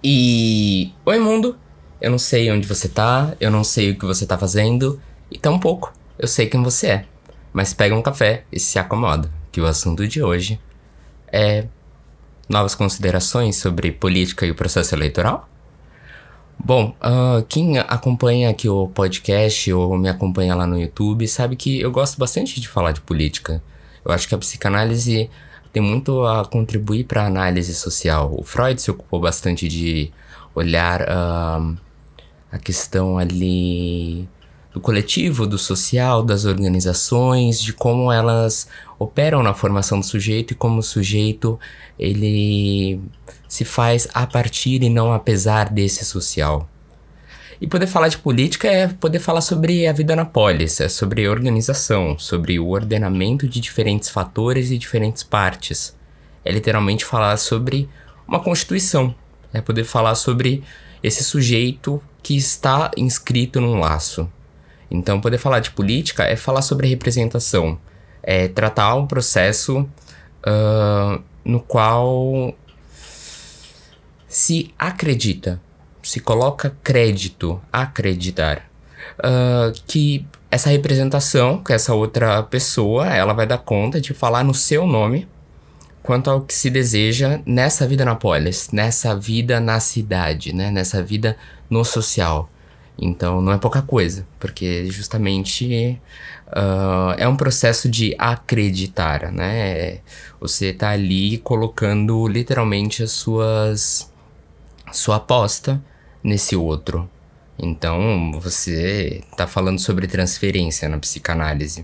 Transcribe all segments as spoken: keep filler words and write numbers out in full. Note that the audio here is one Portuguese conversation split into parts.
E... Oi, mundo! Eu não sei onde você tá, eu não sei o que você tá fazendo, e tampouco eu sei quem você é. Mas pega um café e se acomoda, que o assunto de hoje é novas considerações sobre política e o processo eleitoral? Bom, ah, quem acompanha aqui o podcast ou me acompanha lá no YouTube sabe que eu gosto bastante de falar de política. Eu acho que a psicanálise tem muito a contribuir para a análise social. O Freud se ocupou bastante de olhar ah, a questão ali do coletivo, do social, das organizações, de como elas operam na formação do sujeito e como o sujeito ele se faz a partir e não apesar desse social. E poder falar de política é poder falar sobre a vida na polis, é sobre organização, sobre o ordenamento de diferentes fatores e diferentes partes. É literalmente falar sobre uma constituição, é poder falar sobre esse sujeito que está inscrito num laço. Então, poder falar de política é falar sobre representação, é tratar um processo uh, no qual se acredita, se coloca crédito, acreditar, uh, que essa representação, que essa outra pessoa, ela vai dar conta de falar no seu nome quanto ao que se deseja nessa vida na polis, nessa vida na cidade, né? Nessa vida no social. Então não é pouca coisa, porque justamente uh, é um processo de acreditar, né? Você tá ali colocando literalmente as suas sua aposta nesse outro. Então você tá falando sobre transferência na psicanálise.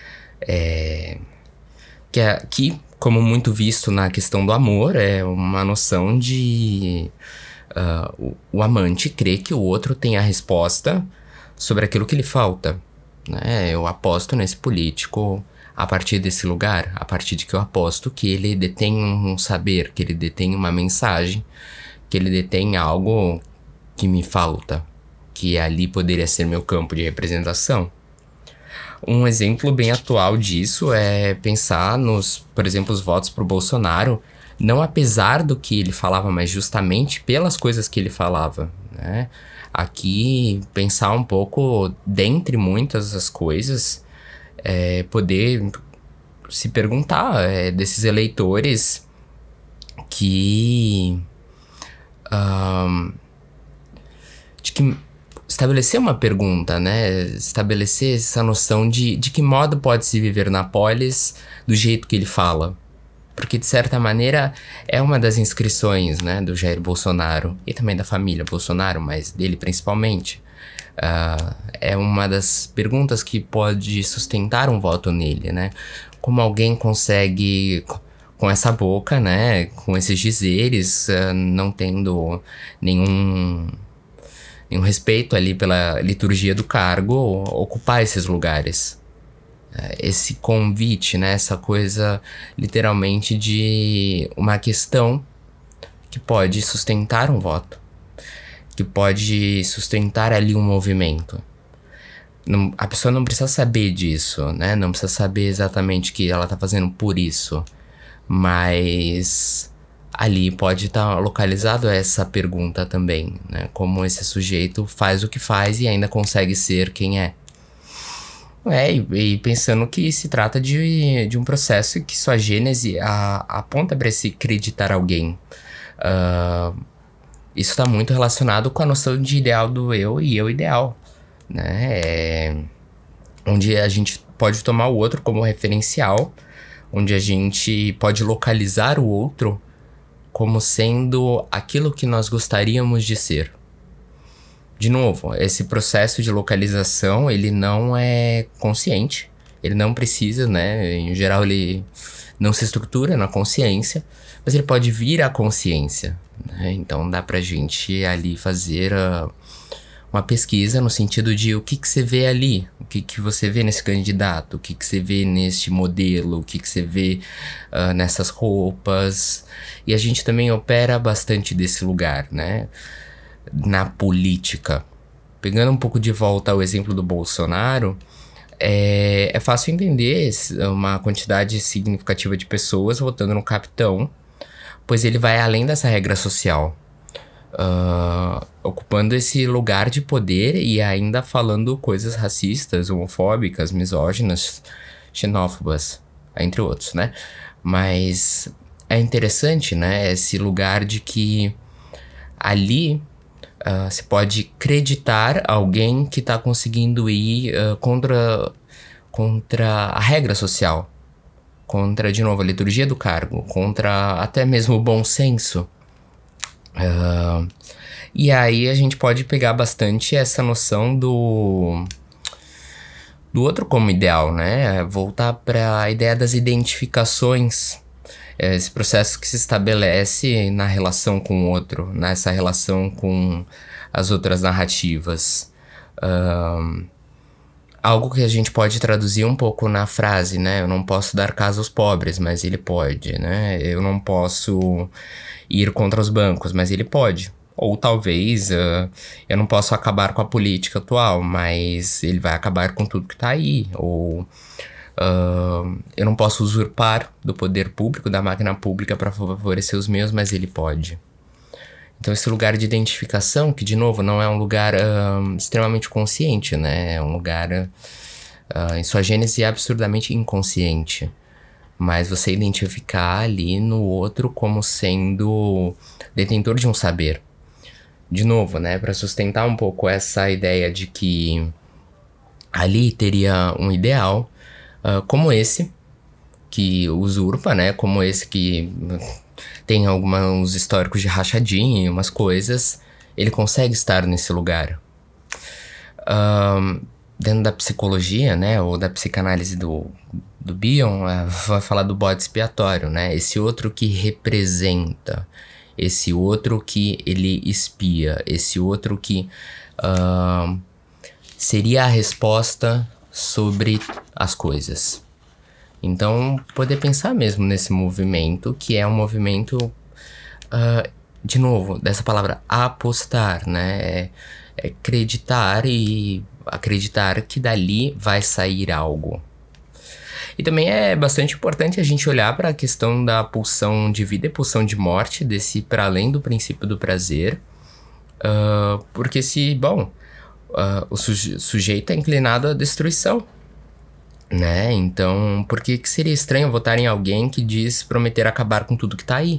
É, que, é, que, como muito visto na questão do amor, é uma noção de... Uh, o, o amante crê que o outro tem a resposta sobre aquilo que lhe falta, né? Eu aposto nesse político a partir desse lugar, a partir de que eu aposto que ele detém um saber, que ele detém uma mensagem, que ele detém algo que me falta, que ali poderia ser meu campo de representação. Um exemplo bem atual disso é pensar nos, por exemplo, os votos pro Bolsonaro, não apesar do que ele falava, mas justamente pelas coisas que ele falava, né? Aqui, pensar um pouco, dentre muitas das coisas, é, poder se perguntar é, desses eleitores que... Um, de que estabelecer uma pergunta, né? Estabelecer essa noção de, de que modo pode se viver na polis do jeito que ele fala. Porque, de certa maneira, é uma das inscrições, né, do Jair Bolsonaro e também da família Bolsonaro, mas dele principalmente. Uh, é uma das perguntas que pode sustentar um voto nele, né? Como alguém consegue, com essa boca, né, com esses dizeres, uh, não tendo nenhum, nenhum respeito ali pela liturgia do cargo, ocupar esses lugares. Esse convite, né? Essa coisa literalmente de uma questão que pode sustentar um voto, que pode sustentar ali um movimento. Não, a pessoa não precisa saber disso, né? Não precisa saber exatamente o que ela tá fazendo por isso, mas ali pode estar tá localizado essa pergunta também, né? Como esse sujeito faz o que faz e ainda consegue ser quem é. É, e, e pensando que se trata de, de um processo que sua gênese a, aponta para se acreditar alguém. Uh, isso está muito relacionado com a noção de ideal do eu e eu ideal, né? É, onde a gente pode tomar o outro como referencial, onde a gente pode localizar o outro como sendo aquilo que nós gostaríamos de ser. De novo, esse processo de localização, ele não é consciente, ele não precisa, né? Em geral, ele não se estrutura na consciência, mas ele pode vir à consciência, né? Então, dá pra gente ali fazer uh, uma pesquisa no sentido de o que que você vê ali, o que que você vê nesse candidato, o que que você vê neste modelo, o que que você vê uh, nessas roupas. E a gente também opera bastante desse lugar, né? Na política. Pegando um pouco de volta ao exemplo do Bolsonaro, é, é fácil entender uma quantidade significativa de pessoas votando no capitão, pois ele vai além dessa regra social. uh, ocupando esse lugar de poder e ainda falando coisas racistas, homofóbicas, misóginas, xenófobas, entre outros, né? Mas é interessante, né? Esse lugar de que ali uh, se pode acreditar alguém que tá conseguindo ir uh, contra, contra a regra social. Contra, de novo, a liturgia do cargo, contra até mesmo o bom senso. Uh, e aí a gente pode pegar bastante essa noção do, do outro como ideal, né? Voltar para a ideia das identificações, esse processo que se estabelece na relação com o outro, nessa relação com as outras narrativas. Uh, Algo que a gente pode traduzir um pouco na frase, né? Eu não posso dar casa aos pobres, mas ele pode, né? Eu não posso ir contra os bancos, mas ele pode. Ou talvez uh, eu não posso acabar com a política atual, mas ele vai acabar com tudo que tá aí. Ou uh, eu não posso usurpar do poder público, da máquina pública para favorecer os meus, mas ele pode. Então esse lugar de identificação, que de novo não é um lugar uh, extremamente consciente, né? É um lugar, uh, em sua gênese, absurdamente inconsciente. Mas você identificar ali no outro como sendo detentor de um saber. De novo, né? Para sustentar um pouco essa ideia de que ali teria um ideal uh, como esse, que usurpa, né? Como esse que tem alguns históricos de rachadinha e umas coisas, ele consegue estar nesse lugar. Um, dentro da psicologia, né, ou da psicanálise do, do Bion, uh, vai falar do bode expiatório, né, esse outro que representa, esse outro que ele espia, esse outro que uh, seria a resposta sobre as coisas. Então, poder pensar mesmo nesse movimento, que é um movimento, uh, de novo, dessa palavra apostar, né? É, é acreditar e acreditar que dali vai sair algo. E também é bastante importante a gente olhar para a questão da pulsão de vida e pulsão de morte, desse para além do princípio do prazer, uh, porque se, bom, uh, o suje- sujeito é inclinado à destruição. Né? Então, por que que seria estranho votar em alguém que diz prometer acabar com tudo que tá aí?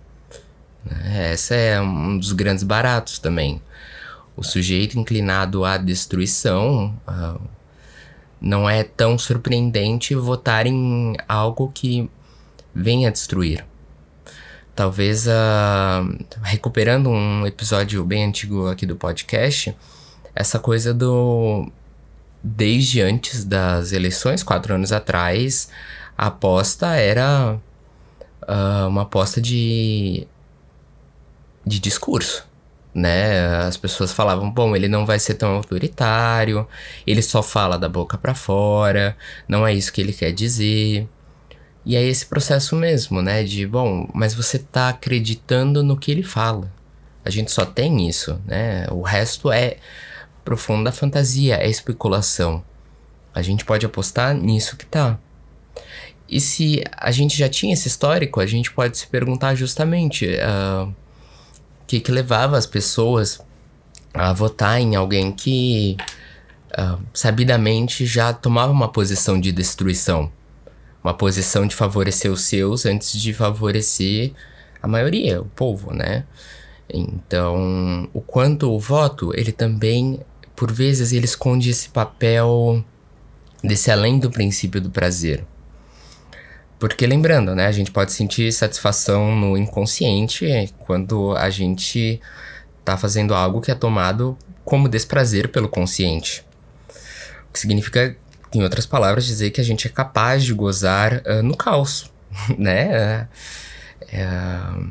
Né? Esse é um dos grandes baratos também. O sujeito inclinado à destruição, uh, não é tão surpreendente votar em algo que venha destruir. Talvez, uh, recuperando um episódio bem antigo aqui do podcast, essa coisa do... Desde antes das eleições, quatro anos atrás, a aposta era uh, uma aposta de, de discurso, né? As pessoas falavam, bom, ele não vai ser tão autoritário, ele só fala da boca pra fora, não é isso que ele quer dizer. E é esse processo mesmo, né? De, bom, mas você tá acreditando no que ele fala. A gente só tem isso, né? O resto é... profunda fantasia, é especulação. A gente pode apostar nisso que tá. E se a gente já tinha esse histórico, a gente pode se perguntar justamente o uh, que que levava as pessoas a votar em alguém que uh, sabidamente já tomava uma posição de destruição, uma posição de favorecer os seus antes de favorecer a maioria, o povo, né? Então, o quanto o voto, ele também... Por vezes ele esconde esse papel desse além do princípio do prazer. Porque lembrando, né, a gente pode sentir satisfação no inconsciente quando a gente tá fazendo algo que é tomado como desprazer pelo consciente. O que significa, em outras palavras, dizer que a gente é capaz de gozar uh, no caos, né? Uh,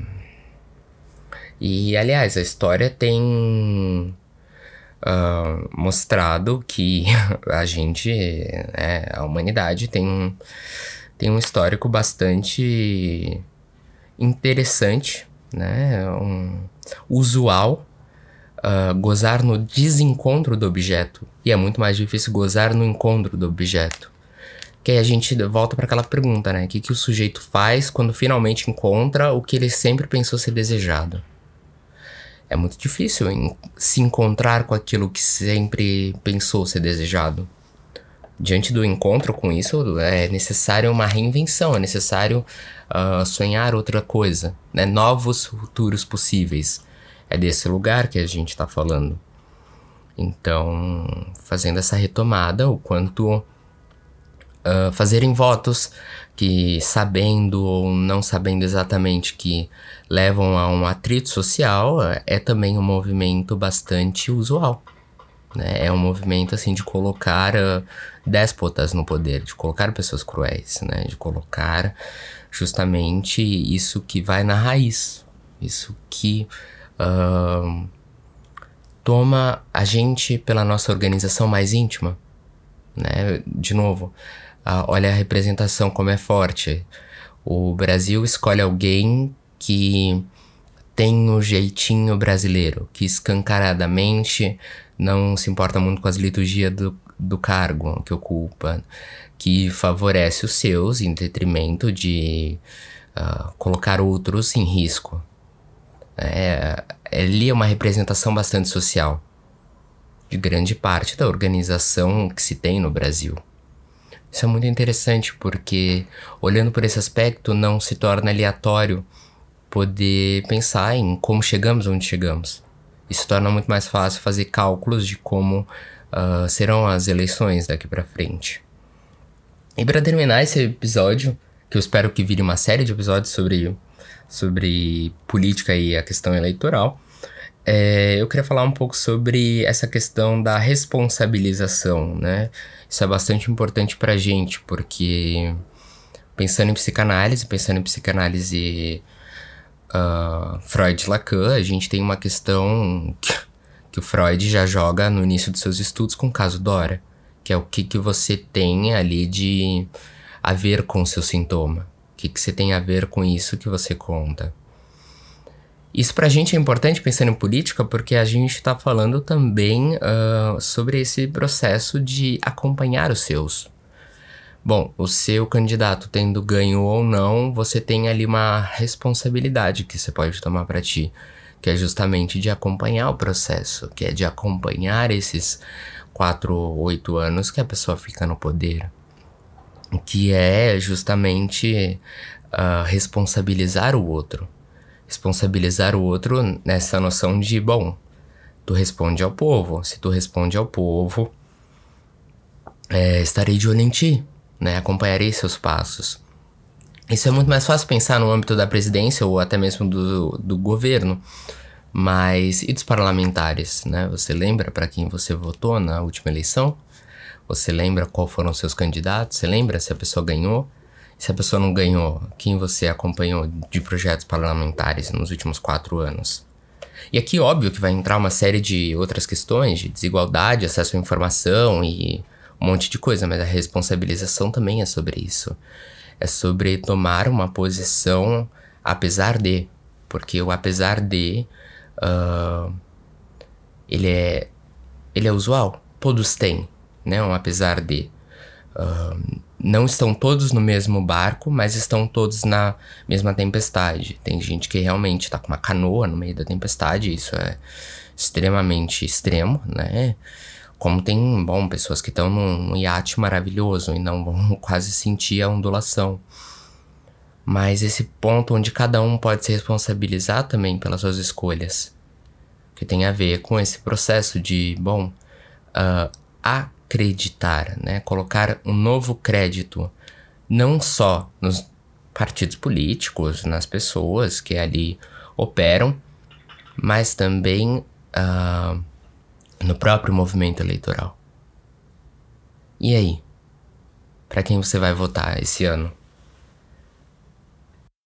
e, aliás, a história tem... Uh, mostrado que a gente, né, a humanidade tem um, tem um histórico bastante interessante, né, um, usual, uh, gozar no desencontro do objeto. E é muito mais difícil gozar no encontro do objeto. Que aí a gente volta para aquela pergunta, né, o que, que o sujeito faz quando finalmente encontra o que ele sempre pensou ser desejado? é muito difícil em se encontrar com aquilo que sempre pensou ser desejado. Diante do encontro com isso, é necessário uma reinvenção, é necessário uh, sonhar outra coisa, né? Novos futuros possíveis. É desse lugar que a gente está falando. Então, fazendo essa retomada, o quanto uh, fazerem votos que, sabendo ou não sabendo exatamente, que levam a um atrito social, é também um movimento bastante usual. Né? É um movimento assim de colocar uh, déspotas no poder, de colocar pessoas cruéis, né? De colocar justamente isso que vai na raiz, isso que uh, toma a gente pela nossa organização mais íntima, né? De novo, uh, olha a representação como é forte. O Brasil escolhe alguém que tem o jeitinho brasileiro, que escancaradamente não se importa muito com as liturgias do, do cargo que ocupa, que favorece os seus em detrimento de uh, colocar outros em risco. É, ali é uma representação bastante social de grande parte da organização que se tem no Brasil. Isso é muito interessante porque, olhando por esse aspecto, não se torna aleatório poder pensar em como chegamos onde chegamos. Isso torna muito mais fácil fazer cálculos de como uh, serão as eleições daqui pra frente. E para terminar esse episódio, que eu espero que vire uma série de episódios sobre, sobre política e a questão eleitoral, é, eu queria falar um pouco sobre essa questão da responsabilização, né? Isso é bastante importante pra gente, porque pensando em psicanálise, pensando em psicanálise Uh, Freud e Lacan, a gente tem uma questão que, que o Freud já joga no início dos seus estudos com o caso Dora, que é o que, que você tem ali de a ver com o seu sintoma, o que, que você tem a ver com isso que você conta. Isso pra gente é importante pensando em política porque a gente tá falando também uh, sobre esse processo de acompanhar os seus. Bom, o seu candidato tendo ganho ou não, você tem ali uma responsabilidade que você pode tomar para ti, que é justamente de acompanhar o processo, que é de acompanhar esses quatro, oito anos que a pessoa fica no poder, que é justamente uh, responsabilizar o outro. Responsabilizar o outro nessa noção de, bom, tu responde ao povo, se tu responde ao povo, é, estarei de olho em ti. Né, acompanharei seus passos. Isso é muito mais fácil pensar no âmbito da presidência ou até mesmo do, do governo, mas e dos parlamentares, né? Você lembra para quem você votou na última eleição? Você lembra qual foram os seus candidatos? Você lembra se a pessoa ganhou? Se a pessoa não ganhou, quem você acompanhou de projetos parlamentares nos últimos quatro anos? E aqui, óbvio que vai entrar uma série de outras questões de desigualdade, acesso à informação e um monte de coisa, mas a responsabilização também é sobre isso. É sobre tomar uma posição apesar de, porque o apesar de, uh, ele é, ele é usual, todos têm, né, um apesar de. Uh, não estão todos no mesmo barco, mas estão todos na mesma tempestade. Tem gente que realmente tá com uma canoa no meio da tempestade, isso é extremamente extremo, né? Como tem, bom, pessoas que estão num iate maravilhoso e não vão quase sentir a ondulação. Mas esse ponto onde cada um pode se responsabilizar também pelas suas escolhas, que tem a ver com esse processo de, bom, uh, acreditar, né? Colocar um novo crédito, não só nos partidos políticos, nas pessoas que ali operam, mas também Uh, no próprio movimento eleitoral. E aí? Para quem você vai votar esse ano?